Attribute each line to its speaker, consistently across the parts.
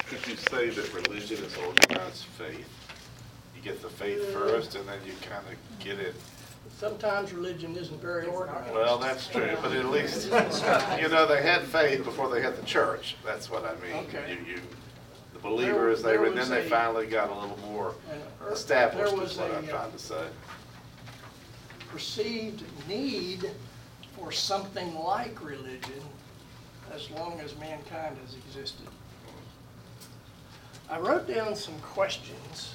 Speaker 1: Could you say that religion is organized faith? You get the faith first, and then you kind of get it.
Speaker 2: Sometimes religion isn't very organized.
Speaker 1: Well, that's true, but at least, you know, they had faith before they had the church. That's what I mean.
Speaker 2: Okay.
Speaker 1: The believers,
Speaker 2: There
Speaker 1: then
Speaker 2: was
Speaker 1: they
Speaker 2: a-
Speaker 1: finally got a little more
Speaker 2: there
Speaker 1: established,
Speaker 2: was
Speaker 1: is what
Speaker 2: a,
Speaker 1: I'm trying to say.
Speaker 2: Perceived need for something like religion as long as mankind has existed. I wrote down some questions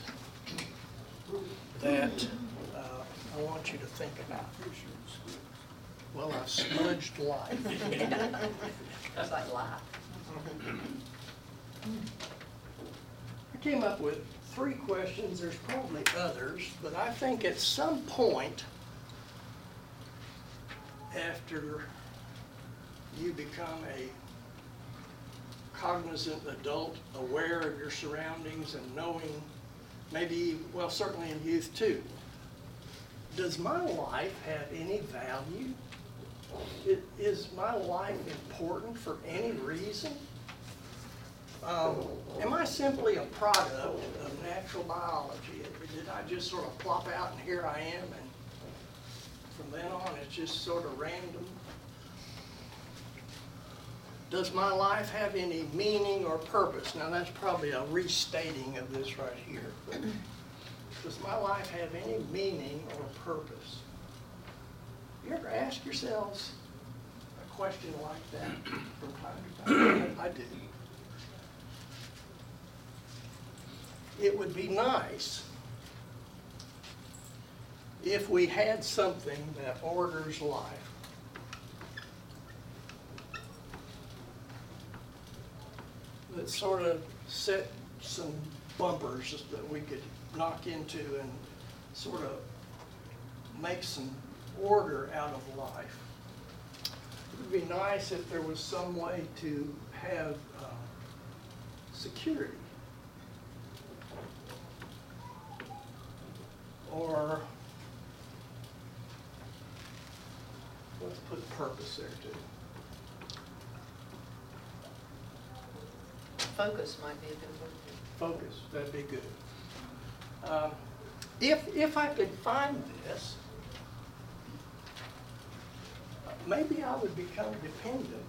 Speaker 2: that I want you to think about. Well, I smudged life.
Speaker 3: That's like life.
Speaker 2: I came up with 3 questions. There's probably others, but I think at some point after you become a cognizant adult, aware of your surroundings and knowing, maybe, well, certainly in youth too, does my life have any value? Is my life important for any reason? Am I simply a product of natural biology? Did I just sort of plop out and here I am, and from then on it's just sort of random? Does my life have any meaning or purpose? Now that's probably a restating of this right here. But does my life have any meaning or purpose? You ever ask yourselves a question like that from time to time? I do. It would be nice if we had something that orders life. That sort of set some bumpers that we could knock into and sort of make some order out of life. It would be nice if there was some way to have security. Or let's put purpose there too.
Speaker 3: Focus might be a good word.
Speaker 2: Focus, that'd be good. If I could find this, maybe I would become dependent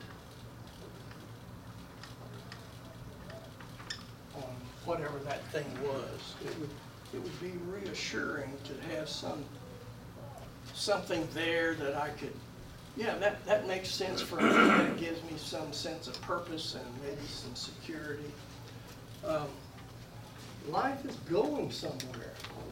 Speaker 2: on whatever that thing was. It would be reassuring to have something there that I could, yeah, that makes sense for me. That gives me some sense of purpose and maybe some security. Life is going somewhere.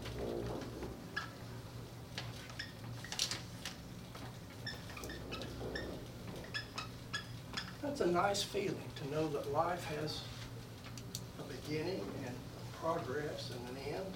Speaker 2: That's a nice feeling to know that life has a beginning and progress and an end.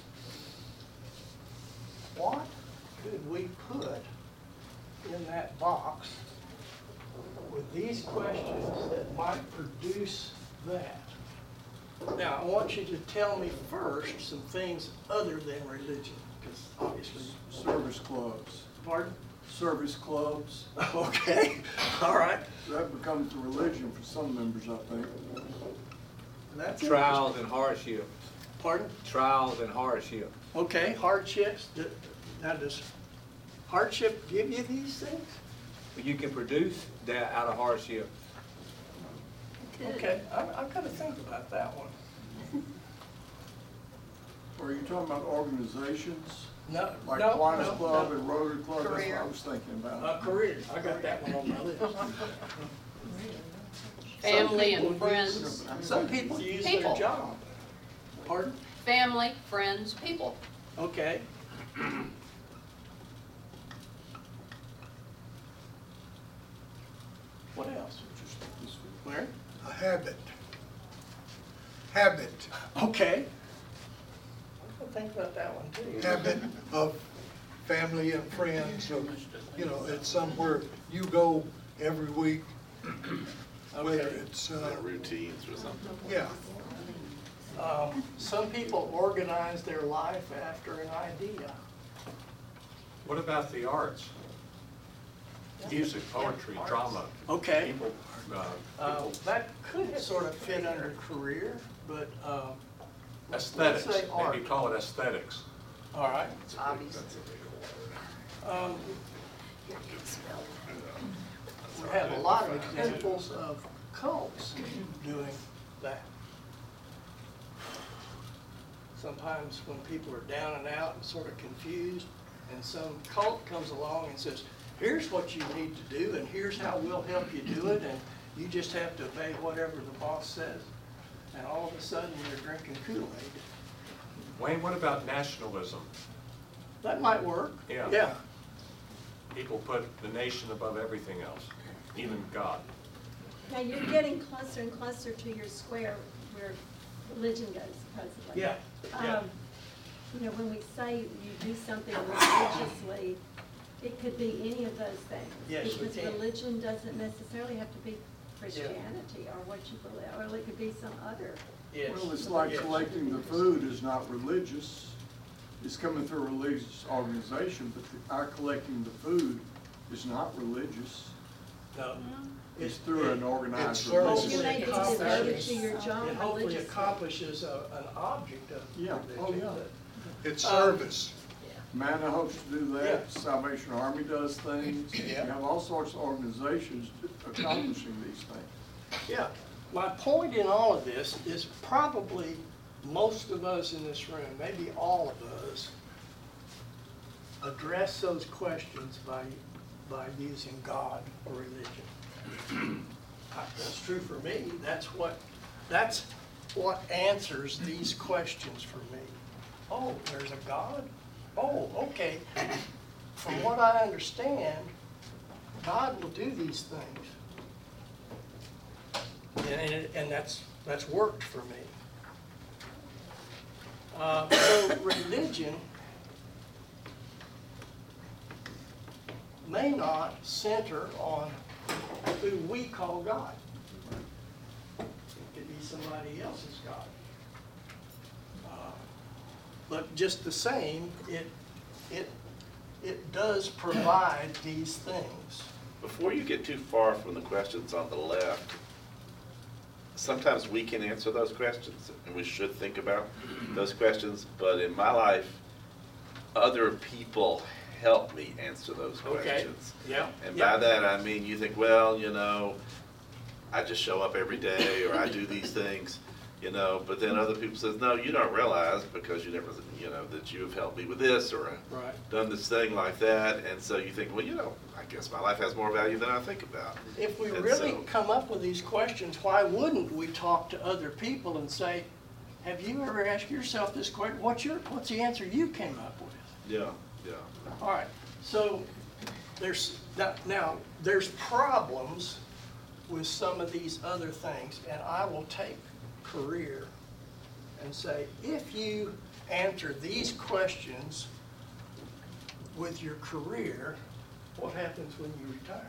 Speaker 2: What could we put in that box with these questions that might produce that? Now, I want you to tell me first some things other than religion, because obviously.
Speaker 4: Service clubs.
Speaker 2: Pardon?
Speaker 4: Service clubs.
Speaker 2: Okay, all right.
Speaker 4: That becomes the religion for some members, I think.
Speaker 2: That's
Speaker 5: Trials and hardships.
Speaker 2: Pardon?
Speaker 5: Trials and hardships.
Speaker 2: Okay, hardships. Now, does hardship give you these things?
Speaker 5: You can produce that out of hardships.
Speaker 2: Okay, I've got to think about that one.
Speaker 4: Are you talking about organizations?
Speaker 2: No,
Speaker 4: Like
Speaker 2: no,
Speaker 4: Kiwanis
Speaker 2: no,
Speaker 4: Club
Speaker 2: no.
Speaker 4: and Rotary Club? That's what
Speaker 3: Career.
Speaker 4: I was thinking about.
Speaker 2: Career, I got that one on my list.
Speaker 3: Family and
Speaker 2: people use-
Speaker 3: friends.
Speaker 2: Some people use their
Speaker 3: People.
Speaker 2: job. Pardon?
Speaker 3: Family, friends, people.
Speaker 2: Okay. What else? Where?
Speaker 6: A habit. Habit.
Speaker 2: Okay. I'll think about that one too.
Speaker 6: Habit of family and friends, of, you know, it's somewhere you go every week, whether
Speaker 2: Okay.
Speaker 6: it's,
Speaker 1: Routines or something.
Speaker 6: yeah.
Speaker 2: Some people organize their life after an idea.
Speaker 7: What about the arts? Music, poetry, drama.
Speaker 2: Okay.
Speaker 7: People, people,
Speaker 2: That could sort of fit under career, but,
Speaker 7: aesthetics,
Speaker 2: let's say art.
Speaker 7: maybe call it aesthetics.
Speaker 2: all right.
Speaker 3: Hobbies.
Speaker 2: We have a lot of examples of cults doing that. Sometimes when people are down and out and sort of confused, and some cult comes along and says, here's what you need to do, and here's how we'll help you do it, and you just have to obey whatever the boss says. And all of a sudden, you're drinking Kool-Aid.
Speaker 7: Wayne, what about nationalism?
Speaker 2: That might work.
Speaker 7: Yeah.
Speaker 2: Yeah.
Speaker 7: People put the nation above everything else, even God.
Speaker 8: Now, you're getting closer and closer to your square where religion goes, supposedly.
Speaker 2: Yeah, yeah.
Speaker 8: You know, when we say you do something religiously, it could be any of those things.
Speaker 2: Yes, we
Speaker 8: Because
Speaker 2: can.
Speaker 8: religion doesn't necessarily have to be Christianity or what you believe, or it could be some other.
Speaker 2: Yes.
Speaker 4: Well, it's like
Speaker 2: Yes.
Speaker 4: collecting the food is not religious. It's coming through a religious organization, but our collecting the food is not religious.
Speaker 2: No.
Speaker 4: It's through an organized
Speaker 6: It's service.
Speaker 8: You
Speaker 4: religion.
Speaker 8: may be devoted to your job
Speaker 2: It hopefully
Speaker 8: religiously.
Speaker 2: accomplishes an object of
Speaker 4: Yeah. Oh,
Speaker 2: religion.
Speaker 4: yeah.
Speaker 6: It's service.
Speaker 4: Manna hopes to do that, Salvation Army does things. You
Speaker 2: Yeah.
Speaker 4: have all sorts of organizations accomplishing these things.
Speaker 2: Yeah, my point in all of this is probably most of us in this room, maybe all of us, address those questions by using God or religion. That's true for me. That's what answers these questions for me. Oh, there's a God? Oh, okay. From what I understand, God will do these things. And that's worked for me. So religion may not center on who we call God. It could be somebody else's God. But just the same, it does provide these things.
Speaker 1: Before you get too far from the questions on the left, sometimes we can answer those questions, and we should think about those questions, but in my life, other people help me answer those
Speaker 2: Okay.
Speaker 1: questions.
Speaker 2: Yeah.
Speaker 1: And
Speaker 2: yeah.
Speaker 1: by that, I mean, you think, well, you know, I just show up every day, or I do these things, you know, but then other people says, no, you don't realize, because you never, you know, that you have helped me with this, or
Speaker 2: Right.
Speaker 1: done this thing like that, and so you think, well, you know, I guess my life has more value than I think about.
Speaker 2: If we
Speaker 1: And
Speaker 2: really
Speaker 1: so-
Speaker 2: come up with these questions, why wouldn't we talk to other people and say, have you ever asked yourself this question? What's the answer you came up with?
Speaker 1: Yeah, yeah.
Speaker 2: All right, so there's problems with some of these other things, and I will take career and say, if you answer these questions with your career, what happens when you retire?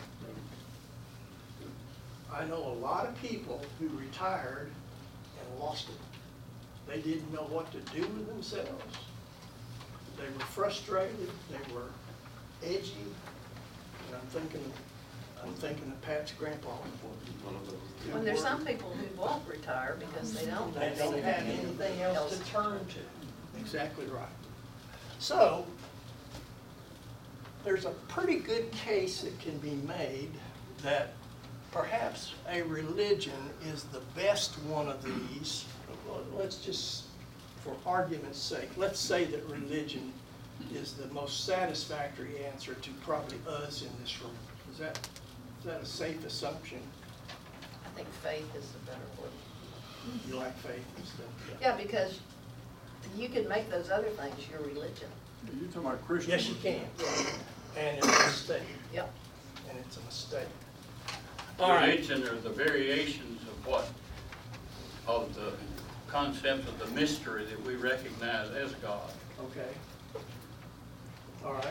Speaker 2: I know a lot of people who retired and lost it. They didn't know what to do with themselves. They were frustrated, they were edgy, and I'm thinking of Pat's grandpa.
Speaker 3: Well, there's some people who won't retire because they don't
Speaker 2: They
Speaker 3: have
Speaker 2: don't have anything else to
Speaker 3: to
Speaker 2: turn to. Exactly right. So, there's a pretty good case that can be made that perhaps a religion is the best one of these. Let's just, for argument's sake, let's say that religion is the most satisfactory answer to probably us in this room. Is that a safe assumption?
Speaker 3: I think faith is the better word.
Speaker 2: You like faith and stuff?
Speaker 3: Yeah, because you can make those other things your religion.
Speaker 4: You're talking about Christian.
Speaker 2: Yes, you can. And it's a mistake.
Speaker 3: Yep.
Speaker 2: And it's a mistake. All right.
Speaker 9: Religion are the variations of the concept of the mystery that we recognize as God.
Speaker 2: Okay. All right.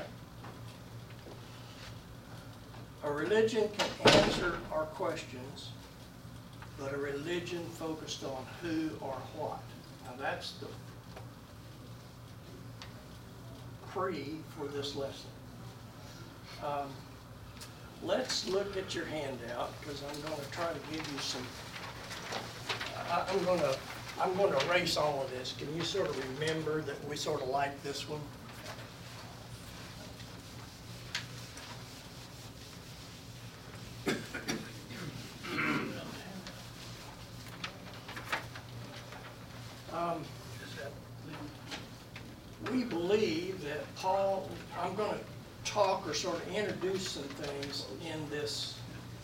Speaker 2: A religion can answer our questions, but a religion focused on who or what. Now that's the pre for this lesson. let's look at your handout, because I'm going to try to give you some, I'm going to erase all of this. Can you sort of remember that we sort of like this one? We believe that Paul, I'm going to talk or sort of introduce some things in this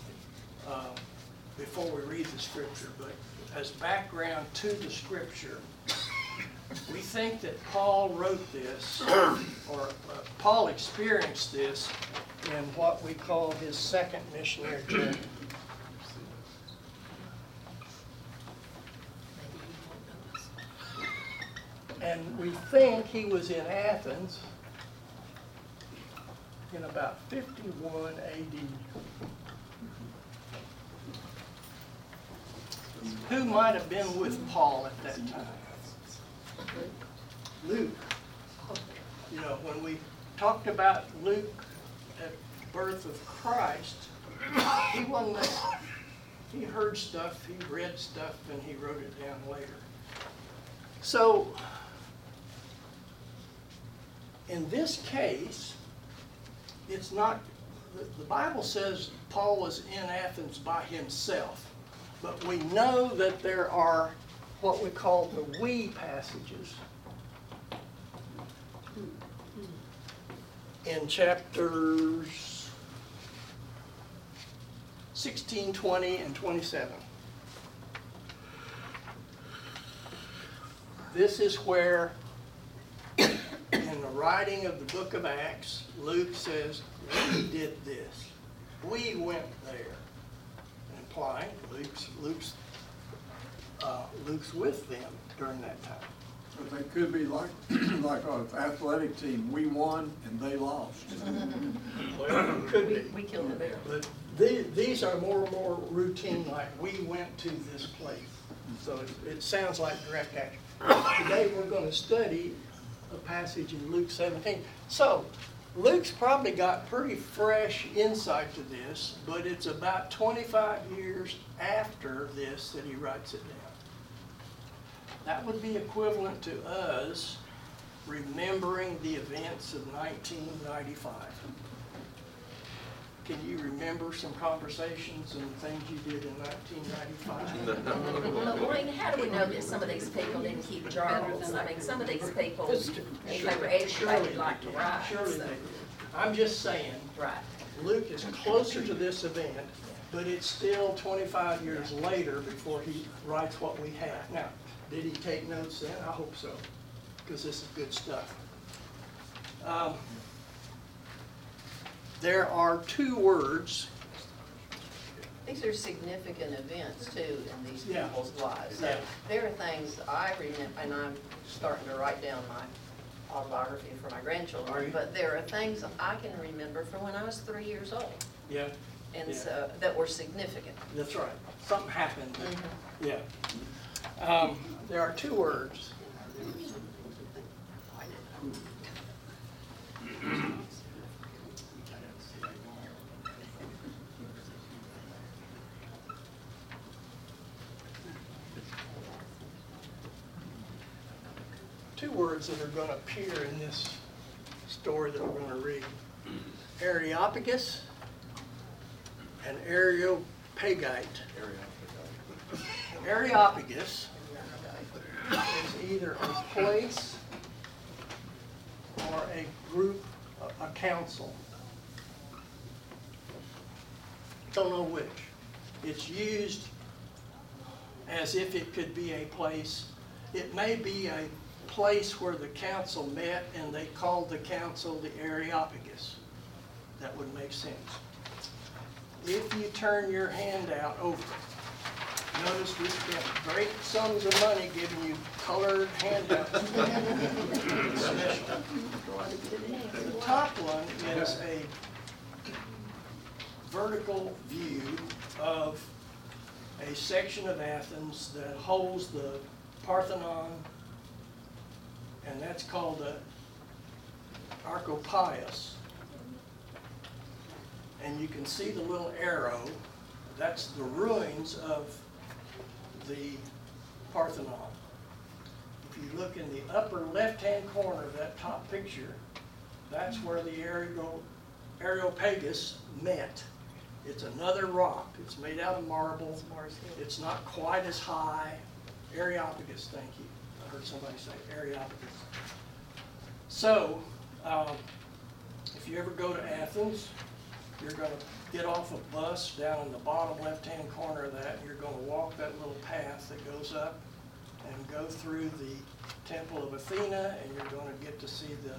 Speaker 2: before we read the scripture, but as background to the scripture, we think that Paul wrote this, or Paul experienced this in what we call his second missionary journey. And we think he was in Athens in about 51 AD. Who might have been with Paul at that time? Luke. You know, when we talked about Luke at the birth of Christ, he wasn't there. He heard stuff, he read stuff, and he wrote it down later. So, in this case, it's not, the Bible says Paul was in Athens by himself, but we know that there are what we call the we passages in chapters 16, 20, and 27. This is where in the writing of the book of Acts, Luke says, we did this. We went there. Implying Luke's with them during that time.
Speaker 4: But they could be like an athletic team. We won and they lost.
Speaker 2: Well, it could be.
Speaker 3: We killed the bear.
Speaker 2: But these are more and more routine, like we went to this place. So it sounds like direct action. Today we're going to study a passage in Luke 17. So Luke's probably got pretty fresh insight to this, but it's about 25 years after this that he writes it down. That would be equivalent to us remembering the events of 1995. Can you remember some conversations and things you did in 1995?
Speaker 3: Well, Wayne, how do we know that some of these people didn't keep journals? I mean, some of these people, if they were educated, like to write.
Speaker 2: Surely
Speaker 3: so-
Speaker 2: they did. I'm just saying,
Speaker 3: Right.
Speaker 2: Luke is closer to this event, but it's still 25 years later before he writes what we have. Now, did he take notes then? I hope so, because this is good stuff. There are two words.
Speaker 3: These are significant events too in these
Speaker 2: Yeah.
Speaker 3: people's lives. So
Speaker 2: Yeah.
Speaker 3: there are things I remember, and I'm starting to write down my autobiography for my
Speaker 2: Are
Speaker 3: grandchildren,
Speaker 2: you?
Speaker 3: but there are things I can remember from when I was 3 years old,
Speaker 2: Yeah,
Speaker 3: and
Speaker 2: Yeah.
Speaker 3: so, that were significant.
Speaker 2: that's right. Something happened.
Speaker 3: Mm-hmm.
Speaker 2: Yeah. There are two words. Two words that are going to appear in this story that we're going to read. Areopagus and Areopagite. Areopagus is either a place or a group, a council. Don't know which. It's used as if it could be a place. It may be a place where the council met and they called the council the Areopagus. That would make sense. If you turn your handout over, notice we spent great sums of money giving you colored handouts. The top one is a vertical view of a section of Athens that holds the Parthenon, and that's called the Archopios. and you can see the little arrow. That's the ruins of the Parthenon. If you look in the upper left-hand corner of that top picture, that's where the Areopagus met. It's another rock. It's made out of marble. It's not quite as high. Areopagus, thank you. I heard somebody say Areopagus. So, if you ever go to Athens, you're going to get off a bus down in the bottom left-hand corner of that. You're going to walk that little path that goes up and go through the Temple of Athena, and you're going to get to see the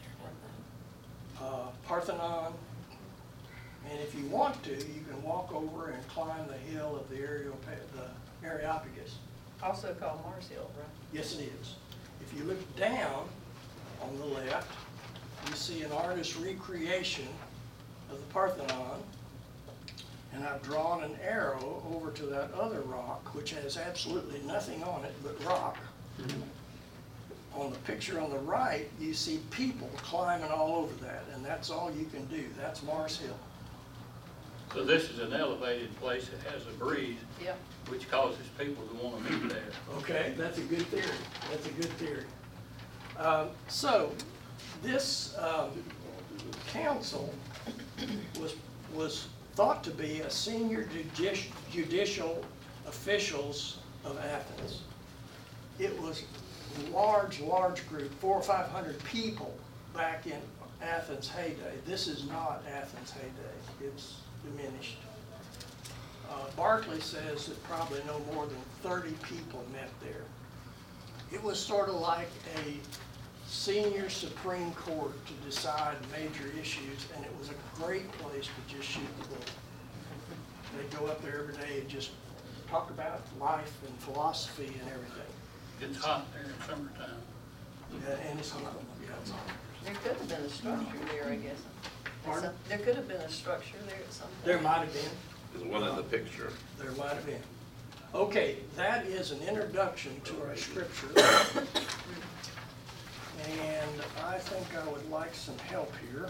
Speaker 2: Parthenon. And if you want to, you can walk over and climb the hill of the Areopagus.
Speaker 3: Also called Mars Hill, right?
Speaker 2: Yes, it is. If you look down on the left, you see an artist's recreation of the Parthenon. And I've drawn an arrow over to that other rock, which has absolutely nothing on it but rock. On the picture on the right, you see people climbing all over that, and that's all you can do. That's Mars Hill.
Speaker 9: So this is an elevated place that has a breeze,
Speaker 3: Yep.
Speaker 9: which causes people to want to meet there.
Speaker 2: Okay, that's a good theory. That's a good theory. So this council was thought to be a senior judicial officials of Athens. It was a large group, 400 or 500 people back in Athens' heyday. This is not Athens' heyday. It's diminished. Barclay says that probably no more than 30 people met there. It was sort of like a senior Supreme Court to decide major issues, and it was a great place to just shoot the bull. They'd go up there every day and just talk about life and philosophy and everything.
Speaker 9: It's hot there in summertime.
Speaker 2: And it's hot. Yeah, it's hot.
Speaker 3: There could have been a structure there, I guess.
Speaker 2: Pardon?
Speaker 3: There could have been a structure there at some point.
Speaker 2: There might have been.
Speaker 1: There's one in the picture.
Speaker 2: There might have been. Okay, that is an introduction to our scripture. And I think I would like some help here.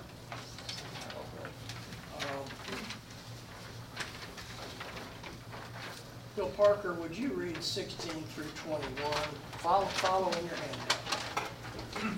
Speaker 2: Bill Parker, would you read 16 through 21? Follow in your handout.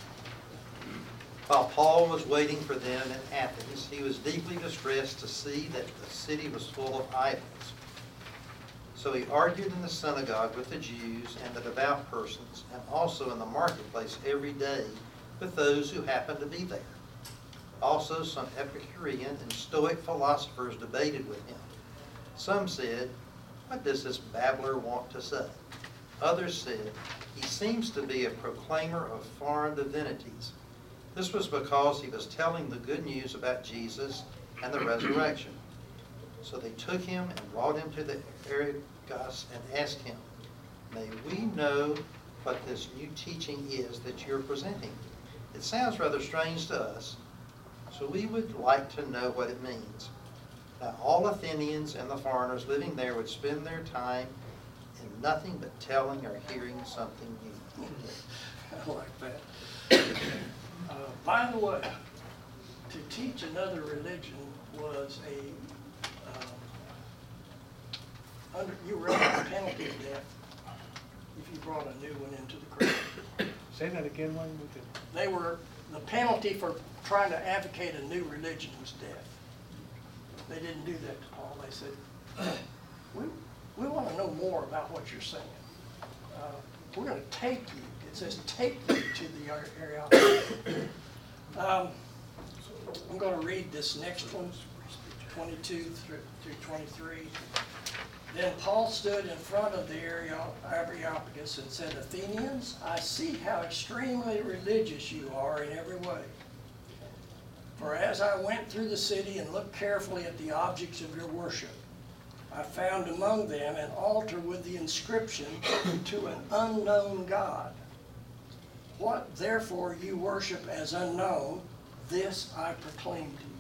Speaker 10: While Paul was waiting for them in Athens, he was deeply distressed to see that the city was full of idols. So he argued in the synagogue with the Jews and the devout persons, and also in the marketplace every day with those who happened to be there. Also some Epicurean and Stoic philosophers debated with him. Some said, "What does this babbler want to say?" Others said, "He seems to be a proclaimer of foreign divinities." This was because he was telling the good news about Jesus and the resurrection. So they took him and brought him to the Areopagus and asked him, "May we know what this new teaching is that you're presenting? It sounds rather strange to us, so we would like to know what it means." Now all Athenians and the foreigners living there would spend their time in nothing but telling or hearing something new.
Speaker 2: I like that. By the way, to teach another religion was you were under the penalty of death if you brought a new one into the crowd.
Speaker 5: Say that again, Wayne.
Speaker 2: The penalty for trying to advocate a new religion was death. They didn't do that to Paul. They said, we want to know more about what you're saying. We're going to take you. It says take you to the Areopagus. I'm going to read this next one, 22 through 23. Then Paul stood in front of the Areopagus and said, "Athenians, I see how extremely religious you are in every way. For as I went through the city and looked carefully at the objects of your worship, I found among them an altar with the inscription, 'To an unknown God.' What therefore you worship as unknown, this I proclaim to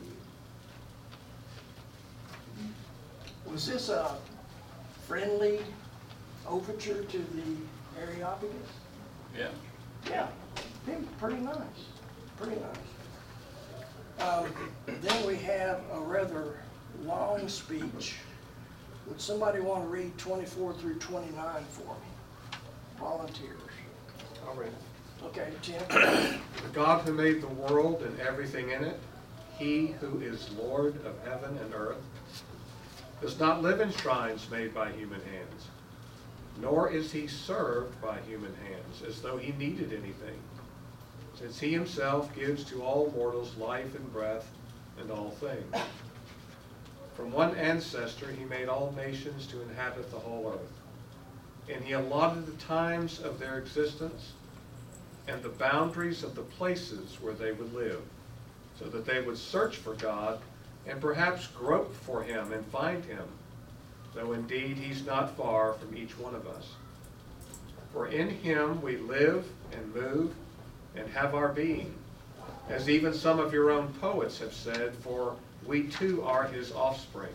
Speaker 2: you." Was this a friendly overture to the Areopagus?
Speaker 9: Yeah.
Speaker 2: Yeah, pretty nice, pretty nice. Then we have a rather long speech. Would somebody want to read 24 through 29 for me? Volunteers.
Speaker 11: I'll read.
Speaker 2: Okay, Tim?
Speaker 11: The God who made the world and everything in it, he who is Lord of heaven and earth, does not live in shrines made by human hands, nor is he served by human hands as though he needed anything, since he himself gives to all mortals life and breath and all things. From one ancestor he made all nations to inhabit the whole earth, and he allotted the times of their existence and the boundaries of the places where they would live, so that they would search for God and perhaps grope for him and find him, though indeed he's not far from each one of us. For in him we live and move and have our being, as even some of your own poets have said, for we too are his offspring.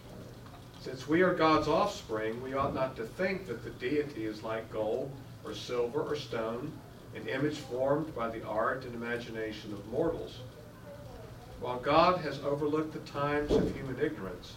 Speaker 11: Since we are God's offspring, we ought not to think that the deity is like gold or silver or stone, an image formed by the art and imagination of mortals. While God has overlooked the times of human ignorance,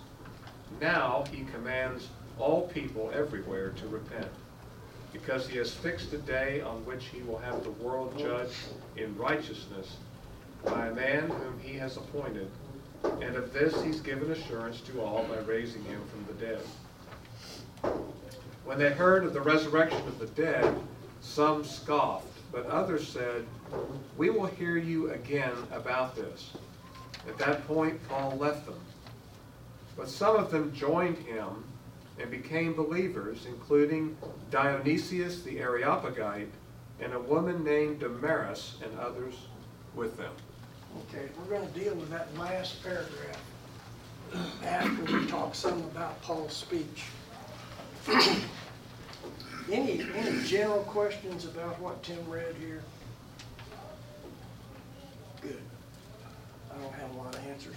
Speaker 11: now he commands all people everywhere to repent, because he has fixed a day on which he will have the world judged in righteousness by a man whom he has appointed, and of this he's given assurance to all by raising him from the dead. When they heard of the resurrection of the dead, some scoffed, but others said, "We will hear you again about this." At that point, Paul left them. But some of them joined him and became believers, including Dionysius the Areopagite and a woman named Damaris and others with them.
Speaker 2: Okay, we're going to deal with that last paragraph after we talk some about Paul's speech. Any general questions about what Tim read here? Good. I don't have a lot of answers.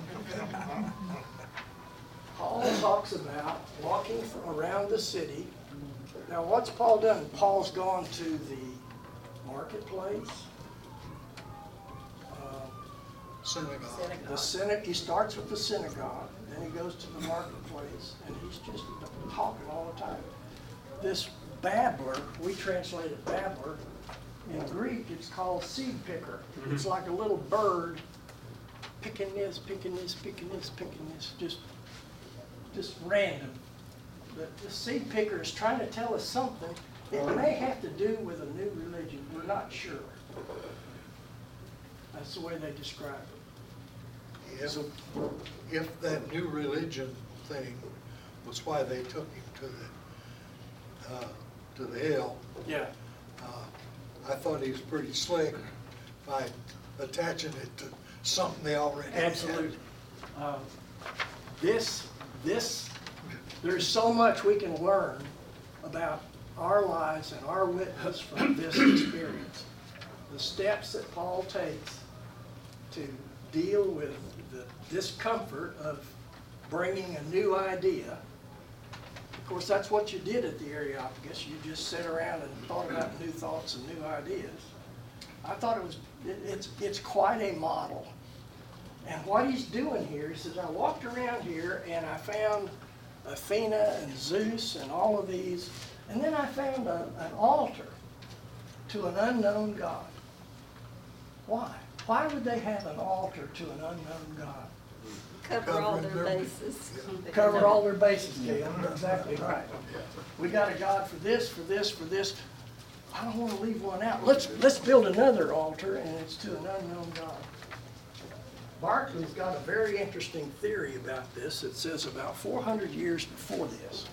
Speaker 2: Paul talks about walking around the city. Now, what's Paul done? Paul's gone to the marketplace.
Speaker 6: Synagogue.
Speaker 2: He starts with the synagogue, then he goes to the marketplace, and he's just talking all the time. This babbler, we translated babbler, in Greek it's called seed picker. It's like a little bird picking this, picking this, picking this, picking this, just random. The seed picker is trying to tell us something. It may have to do with a new religion, we're not sure. That's the way they describe it.
Speaker 6: If that new religion thing was why they took him to the hill,
Speaker 2: Yeah.
Speaker 6: I thought he was pretty slick by attaching it to something they already had.
Speaker 2: Absolutely. There's so much we can learn about our lives and our witness from this experience. The steps that Paul takes to deal with the discomfort of bringing a new idea. Of course, that's what you did at the Areopagus. You just sat around and thought about new thoughts and new ideas. I thought it's quite a model. And what he's doing here, he says, I walked around here and I found Athena and Zeus and all of these, and then I found an altar to an unknown God. Why? Why would they have an altar to an unknown God?
Speaker 8: Cover all their bases.
Speaker 2: Cover all their bases, Gail. Exactly right. We got a God for this, for this, for this. I don't want to leave one out. Let's build another altar, and it's to an unknown God. Barclay's got a very interesting theory about this. It says about 400 years before this,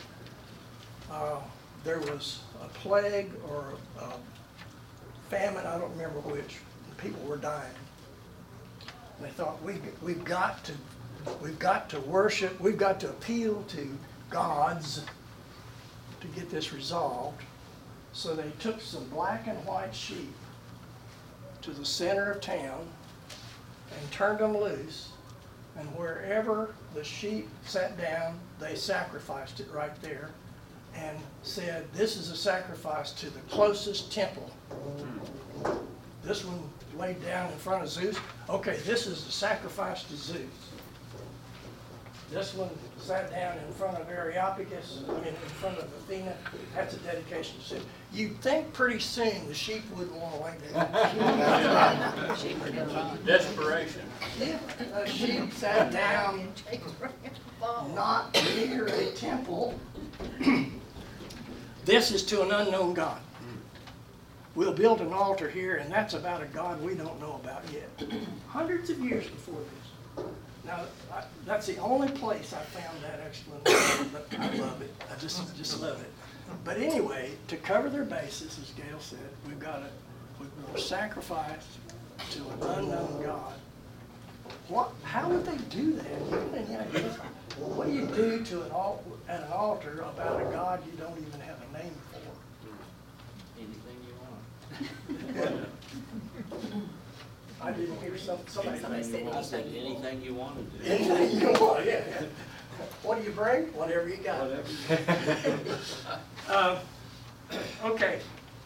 Speaker 2: there was a plague or a famine, I don't remember which. People were dying. And they thought, we've got to worship, we've got to appeal to gods to get this resolved. So they took some black and white sheep to the center of town and turned them loose, and wherever the sheep sat down, they sacrificed it right there and said, this is a sacrifice to the closest temple. This one laid down in front of Zeus. Okay, this is the sacrifice to Zeus. This one sat down in front of Areopagus, in front of Athena. That's a dedication to Zeus. You'd think pretty soon the sheep wouldn't want to lay down.
Speaker 9: Desperation.
Speaker 2: Yeah, a sheep sat down not near a temple. This is to an unknown God. We'll build an altar here, and that's about a God we don't know about yet. Hundreds of years before this. Now, that's the only place I found that explanation, but I love it. I just love it. But anyway, to cover their bases, as Gail said, we're going to sacrifice to an unknown God. How would they do that? You have any ideas? What do you do to at an altar about a God you don't even have a name for?
Speaker 9: Anything you want.
Speaker 2: I didn't hear somebody
Speaker 3: said anything.
Speaker 9: Anything you want to do.
Speaker 2: Anything you want, yeah. What do you bring? Whatever you got. Okay.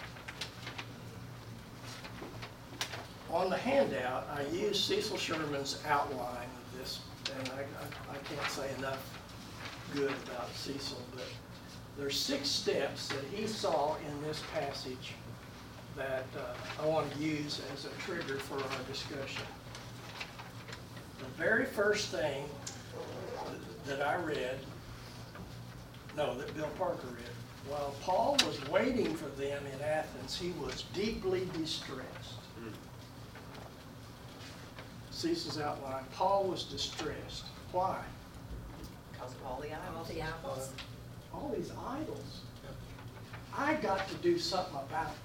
Speaker 2: On the handout, I used Cecil Sherman's outline of this, and I can't say enough good about Cecil, but there's 6 steps that he saw in this passage that I want to use as a trigger for our discussion. The very first thing that I read, that Bill Parker read, while Paul was waiting for them in Athens, he was deeply distressed. Cecil's outline, Paul was distressed. Why?
Speaker 3: Because of all the idols.
Speaker 2: All these idols. I got to do something about this.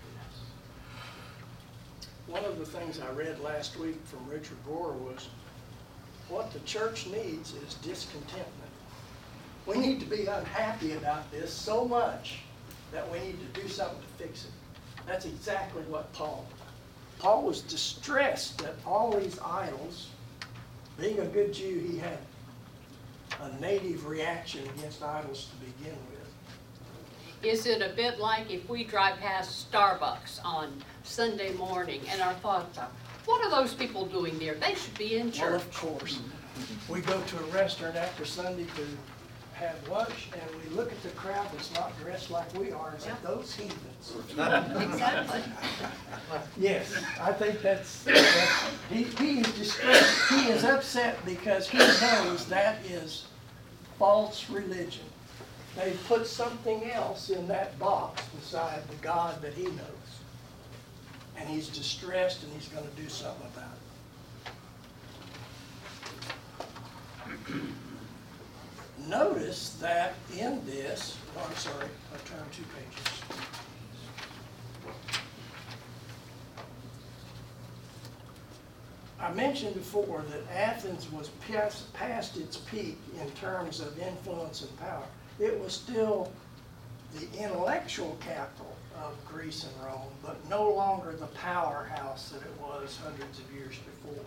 Speaker 2: One of the things I read last week from Richard Rohr was what the church needs is discontentment. We need to be unhappy about this so much that we need to do something to fix it. That's exactly what Paul was distressed that all these idols, being a good Jew, he had a native reaction against idols to begin with.
Speaker 12: Is it a bit like if we drive past Starbucks on Sunday morning and our thoughts are, what are those people doing there? They should be in church.
Speaker 2: Well, of course. We go to a restaurant after Sunday to have lunch, and we look at the crowd that's not dressed like we are and say, those heathens.
Speaker 3: Exactly.
Speaker 2: Yes, I think he is distressed. He is upset because he knows that is false religion. They put something else in that box beside the God that he knows. And he's distressed and he's going to do something about it. Notice that in this, I'm sorry, I turned 2 pages. I mentioned before that Athens was past its peak in terms of influence and power. It was still the intellectual capital of Greece and Rome, but no longer the powerhouse that it was hundreds of years before.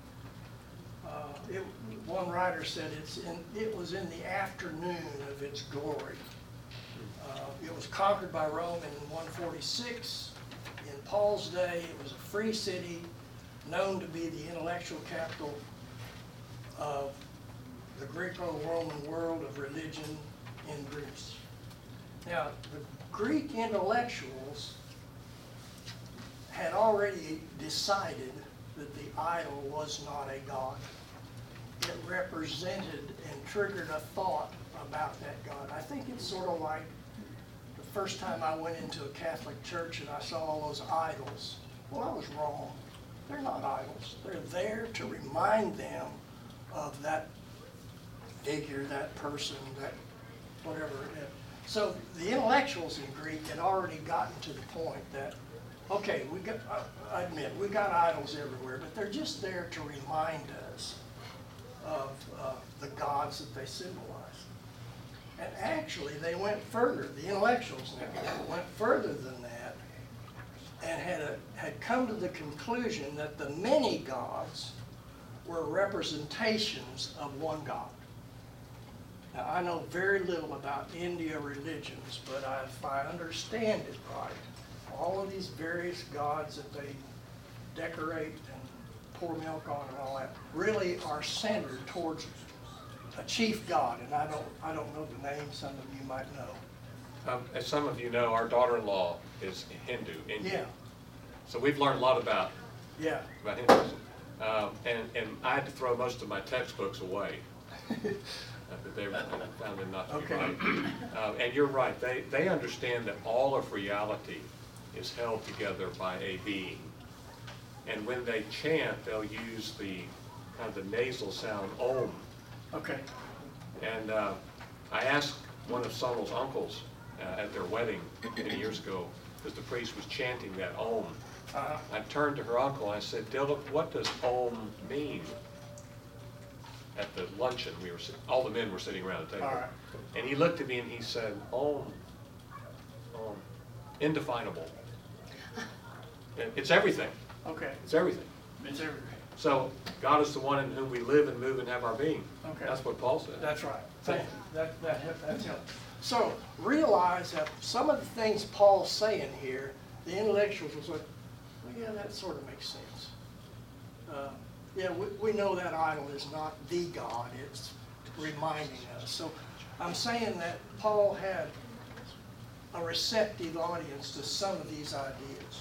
Speaker 2: One writer said it was in the afternoon of its glory. It was conquered by Rome in 146. In Paul's day, it was a free city, known to be the intellectual capital of the Greco-Roman world of religion in Greece. Now, the Greek intellectuals had already decided that the idol was not a god. It represented and triggered a thought about that God. I think it's sort of like the first time I went into a Catholic church and I saw all those idols. Well, I was wrong. They're not idols. They're there to remind them of that figure, that person, that whatever it is. So the intellectuals in Greek had already gotten to the point that, okay, I admit, we got idols everywhere, but they're just there to remind us of the gods that they symbolize. And actually, they went further. The intellectuals now went further than that and had come to the conclusion that the many gods were representations of one God. Now, I know very little about India religions, but if I understand it right, all of these various gods that they decorate and pour milk on and all that, really are centered towards a chief god, and I don't know the name, some of you might know.
Speaker 11: As some of you know, our daughter-in-law is Hindu, Indian.
Speaker 2: Yeah,
Speaker 11: So we've learned a lot about
Speaker 2: yeah.
Speaker 11: Hinduism. And I had to throw most of my textbooks away. But they found them not to be
Speaker 2: Okay.
Speaker 11: right. And you're right, they understand that all of reality is held together by a being. And when they chant, they'll use the kind of the nasal sound Om.
Speaker 2: Okay,
Speaker 11: And I asked one of Sonal's uncles at their wedding many years ago, because the priest was chanting that Om. I turned to her uncle and I said, Dylan, what does Om mean? At the luncheon, all the men were sitting around the table.
Speaker 2: All right.
Speaker 11: And he looked at me and he said, Om, indefinable. It's everything.
Speaker 2: okay.
Speaker 11: It's everything.
Speaker 2: It's everything.
Speaker 11: So God is the one in whom we live and move and have our being.
Speaker 2: Okay.
Speaker 11: That's what Paul said.
Speaker 2: That's right. Thank you. That's helpful. So realize that some of the things Paul's saying here, the intellectuals will say, well, yeah, that sort of makes sense. Yeah, we know that idol is not the God, it's reminding us. So I'm saying that Paul had a receptive audience to some of these ideas.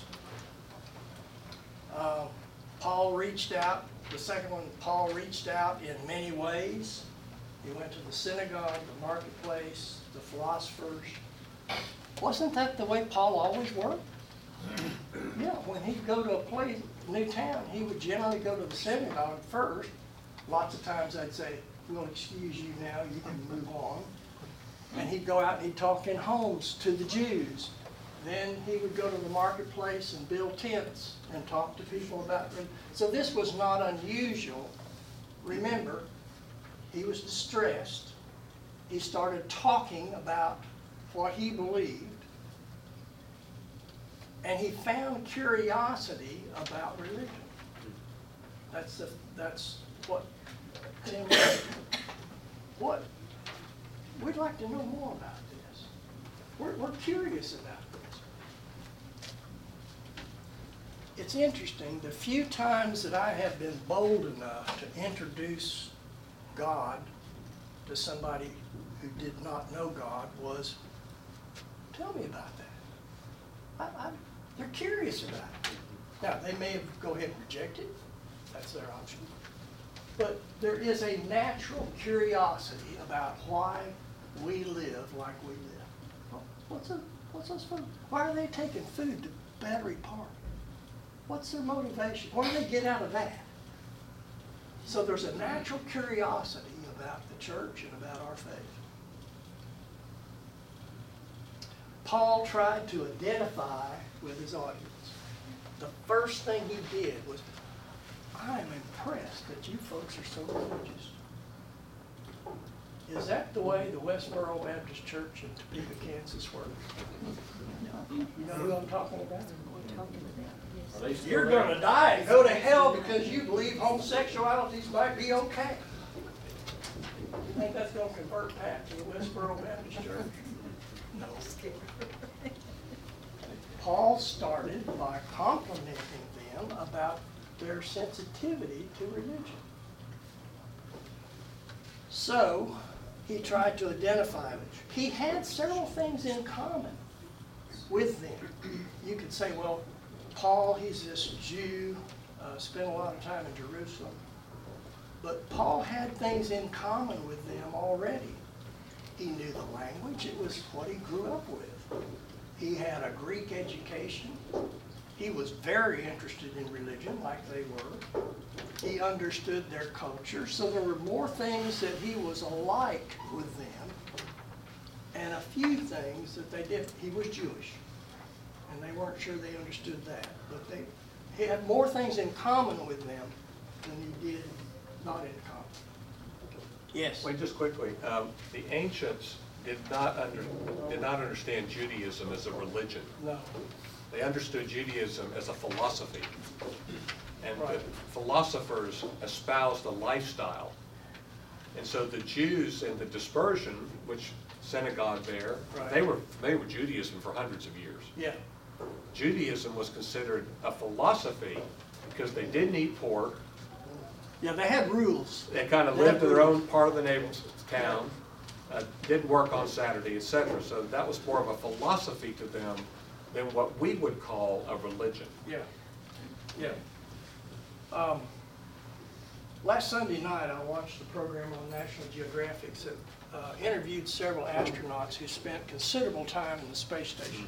Speaker 2: Paul reached out, the second one, Paul reached out in many ways. He went to the synagogue, the marketplace, the philosophers. Wasn't that the way Paul always worked? Yeah, when he'd go to a place, new town, he would generally go to the synagogue first. Lots of times I'd say, we'll excuse you now, you can move on. And he'd go out and he'd talk in homes to the Jews. Then he would go to the marketplace and build tents and talk to people about them. So this was not unusual. Remember, he was distressed. He started talking about what he believed. And he found curiosity about religion. That's what Tim said. What? We'd like to know more about this. We're curious about this. It's interesting, the few times that I have been bold enough to introduce God to somebody who did not know God was, tell me about that. They're curious about it. Now, they may have go ahead and reject it. That's their option. But there is a natural curiosity about why we live like we live. What's those food? Why are they taking food to Battery Park? What's their motivation? What do they get out of that? So there's a natural curiosity about the church and about our faith. Paul tried to identify with his audience. The first thing he did was, I'm impressed that you folks are so religious. Is that the way the Westboro Baptist Church in Topeka, Kansas works? You know who I'm talking about? You're going to die and go to hell because you believe homosexualities might be okay. You think that's going to convert Pat to the Westboro Baptist Church? No. Paul started by complimenting them about their sensitivity to religion. So, he tried to identify them. He had several things in common with them. You could say, well, Paul, he's this Jew, spent a lot of time in Jerusalem. But Paul had things in common with them already. He knew the language. It was what he grew up with. He had a Greek education. He was very interested in religion, like they were. He understood their culture. So there were more things that he was alike with them, and a few things that they did. He was Jewish, and they weren't sure they understood that. But he had more things in common with them than he did not in common. Yes?
Speaker 11: Wait, just quickly. The ancients did not understand Judaism as a religion.
Speaker 2: No.
Speaker 11: They understood Judaism as a philosophy. And
Speaker 2: Right.
Speaker 11: the philosophers espoused a lifestyle. And so the Jews in the dispersion, which synagogue there,
Speaker 2: Right.
Speaker 11: they were familiar with Judaism for hundreds of years.
Speaker 2: Yeah.
Speaker 11: Judaism was considered a philosophy because they didn't eat pork.
Speaker 2: Yeah, they had rules.
Speaker 11: They kind of lived in their own part of the neighborhood town, didn't work on Saturday, etc. So that was more of a philosophy to them than what we would call a religion.
Speaker 2: Yeah, yeah. Last Sunday night, I watched a program on National Geographic that interviewed several astronauts who spent considerable time in the space station.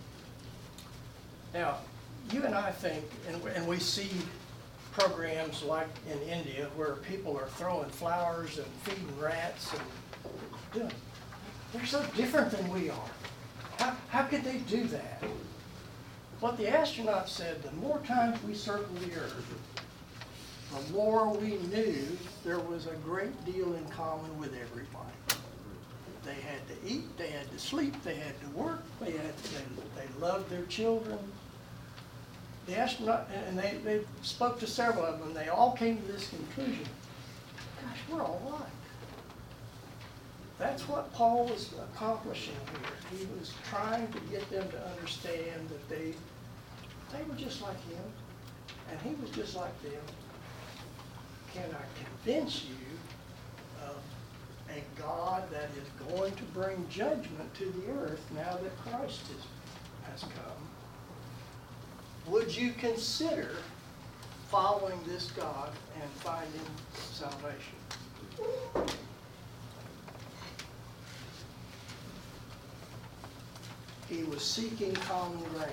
Speaker 2: Now, you and I think, and we see programs like in India where people are throwing flowers and feeding rats and doing, they're so different than we are. How could they do that? What the astronauts said, the more times we circled the Earth, the more we knew there was a great deal in common with everybody. They had to eat, they had to sleep, they had to work, they loved their children. The astronaut, and they spoke to several of them, and they all came to this conclusion, gosh, we're all alike. That's what Paul was accomplishing here. He was trying to get them to understand that they were just like him, and he was just like them. Can I convince you of a God that is going to bring judgment to the earth now that Christ has come? Would you consider following this God and finding salvation? He was seeking common ground.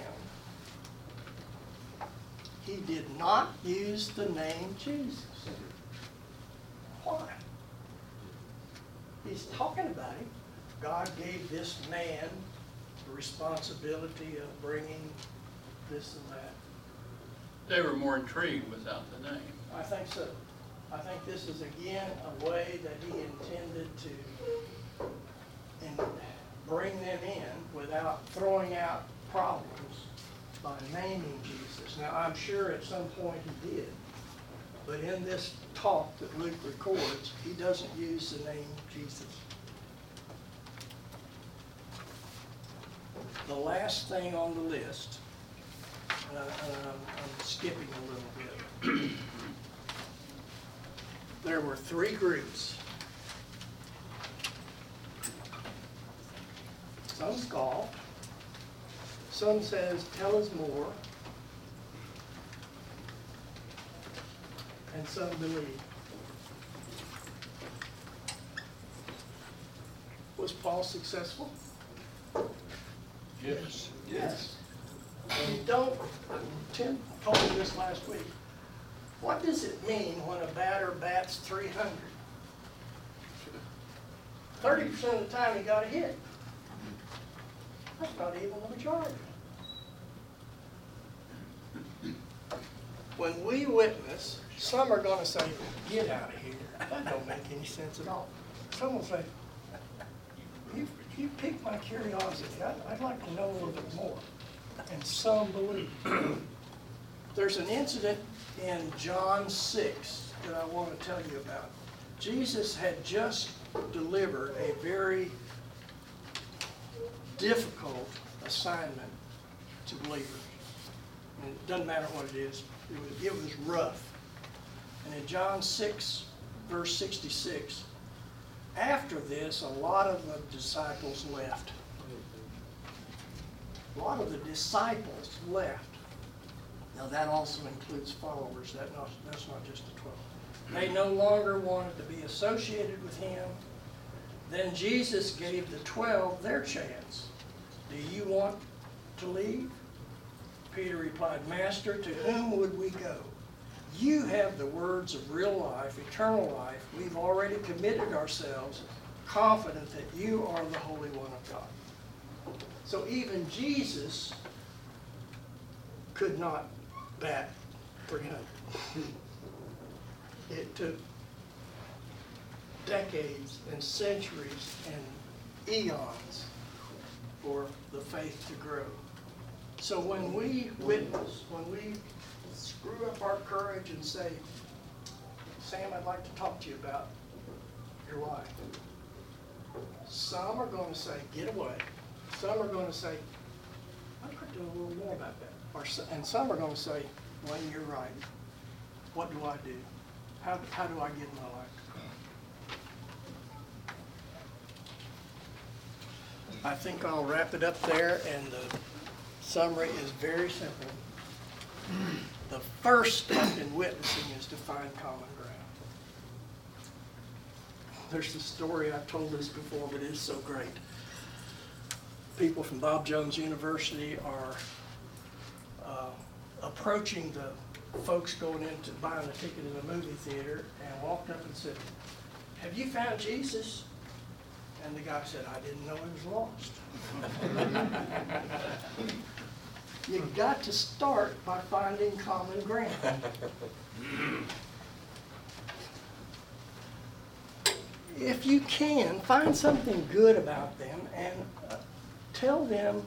Speaker 2: He did not use the name Jesus. Why? He's talking about him. God gave this man the responsibility of bringing this and that.
Speaker 9: They were more intrigued without the name.
Speaker 2: I think so. I think this is again a way that he intended to bring them in without throwing out problems by naming Jesus. Now, I'm sure at some point he did, but in this talk that Luke records, he doesn't use the name Jesus. The last thing on the list, and I'm skipping a little bit. There were three groups. Some scoff. Some says, tell us more. And some believe. Was Paul successful?
Speaker 9: Yes.
Speaker 2: Yes. And Tim told me this last week. What does it mean when a batter bats 300? 30% of the time he got a hit. That's not even the majority. When we witness, some are going to say, get out of here. That don't make any sense at all. Some will say, you piqued my curiosity. I'd like to know a little bit more. And some believe. There's an incident in John 6 that I want to tell you about. Jesus had just delivered a very difficult assignment to believers. And it doesn't matter what it is. It was rough. And in John 6, verse 66, after this, a lot of the disciples left. A lot of the disciples left. Now that also includes followers. That's not just the 12. They no longer wanted to be associated with him. Then Jesus gave the 12 their chance. Do you want to leave? Peter replied, Master, to whom would we go? You have the words of real life, eternal life. We've already committed ourselves, confident that you are the Holy One of God. So even Jesus could not bat 300. It took decades and centuries and eons for the faith to grow. So when we witness, when we screw up our courage and say, Sam, I'd like to talk to you about your life. Some are going to say, get away. Some are going to say, I'd like to know a little more about that. And some are going to say, Wayne, you're right. What do I do? How do I get my life to Christ? I think I'll wrap it up there, and the summary is very simple. The first step in witnessing is to find common ground. There's the story, I've told this before, but it's so great. People from Bob Jones University are approaching the folks going into buying a ticket in the movie theater, and walked up and said, "Have you found Jesus?" And the guy said, "I didn't know he was lost." You've got to start by finding common ground. If you can, find something good about them and tell them,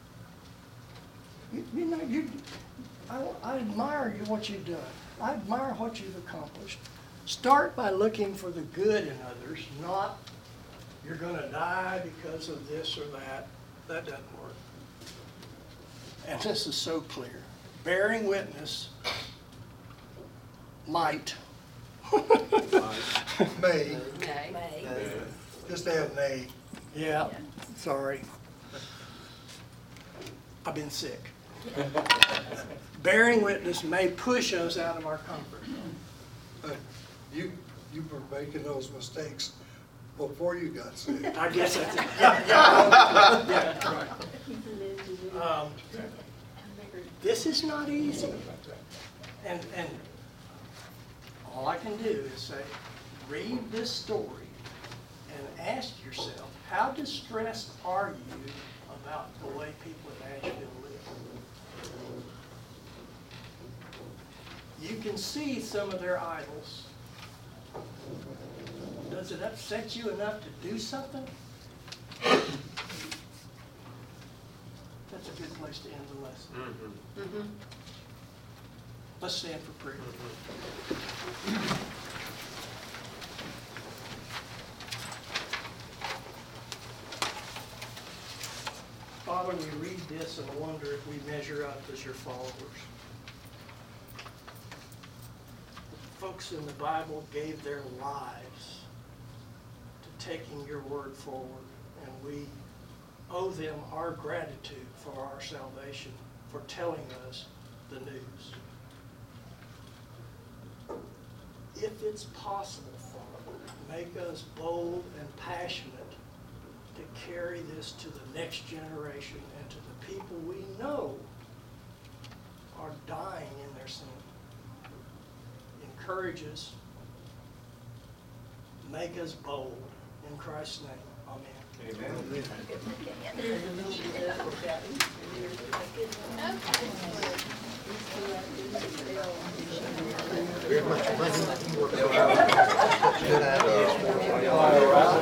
Speaker 2: I admire you, what you've done. I admire what you've accomplished. Start by looking for the good in others, not you're going to die because of this or that. That doesn't work. And this is so clear. Bearing witness might.
Speaker 6: May,
Speaker 12: Okay.
Speaker 6: just add may.
Speaker 2: Yeah, sorry. I've been sick. Bearing witness may push us out of our comfort zone.
Speaker 6: But you were making those mistakes before you got sick.
Speaker 2: I guess that's it. Yeah, right. This is not easy. And all I can do is say, read this story and ask yourself, how distressed are you about the way people in Asheville live? You can see some of their idols. Does it upset you enough to do something? That's a good place to end the lesson. Let's stand for prayer. Father, we read this and wonder if we measure up as your followers. Folks in the Bible gave their lives to taking your word forward, and we owe them our gratitude for our salvation, for telling us the news. If it's possible, Father, make us bold and passionate to carry this to the next generation and to the people we know are dying in their sin. Encourage us, make us bold. In Christ's name, amen.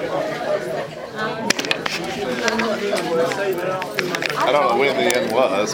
Speaker 1: I don't know when the end was.